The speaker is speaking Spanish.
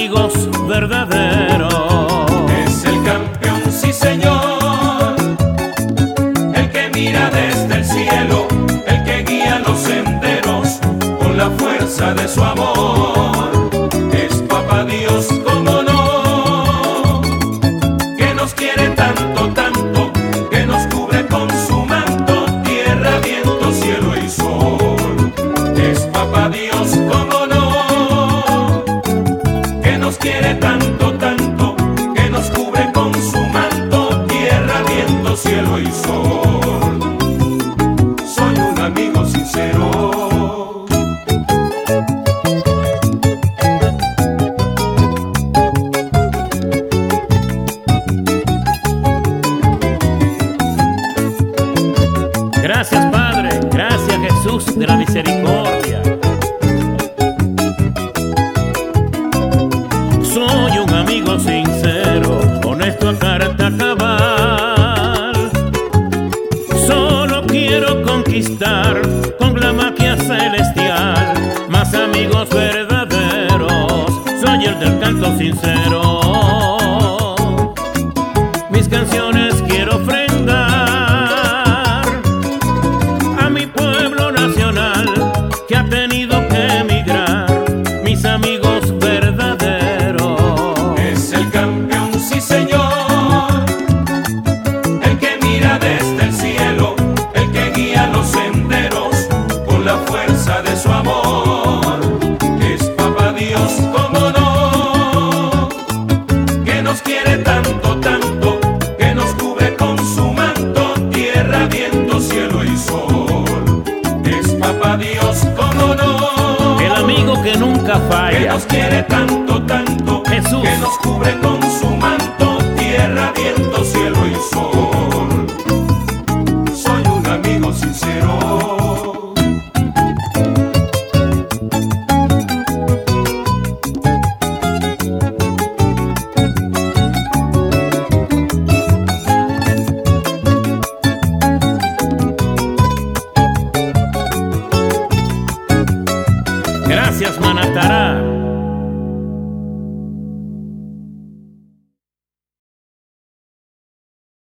amigos verdaderos. Es el campeón, sí señor, el que mira desde el cielo, el que guía los senderos con la fuerza de su amor. Es Papá Dios, cómo no, que nos quiere tanto, tanto, que nos cubre con su manto, tierra, viento, cielo y sol. Es Papá Dios, cómo no, que nos quiere tanto, tanto, que nos cubre con su manto, tierra, viento, cielo y sol. Soy un amigo sincero. Gracias, Padre, gracias, Jesús de la misericordia. Soy un amigo sincero, honesto a carta cabal. Solo quiero conquistar con la magia celestial más amigos verdaderos. Soy el del canto sincero. Mis canciones quiero ofrendar a mi pueblo nacional que ha tenido que emigrar. Mis amigos verdaderos. Es el campeón, sí señor, el que mira desde el cielo, el que guía los senderos con la fuerza de su amor. Es Papá Dios, cómo no, que nos quiere tanto, tanto, que nos cubre con su manto, tierra, viento, cielo y sol. Es Papá Dios, cómo no, El amigo que nunca que falla. nos quiere tanto, tanto, Jesús. que nos cubre con su manto, tierra, viento, cielo y sol. Soy un amigo sincero. Gracias, Manatará.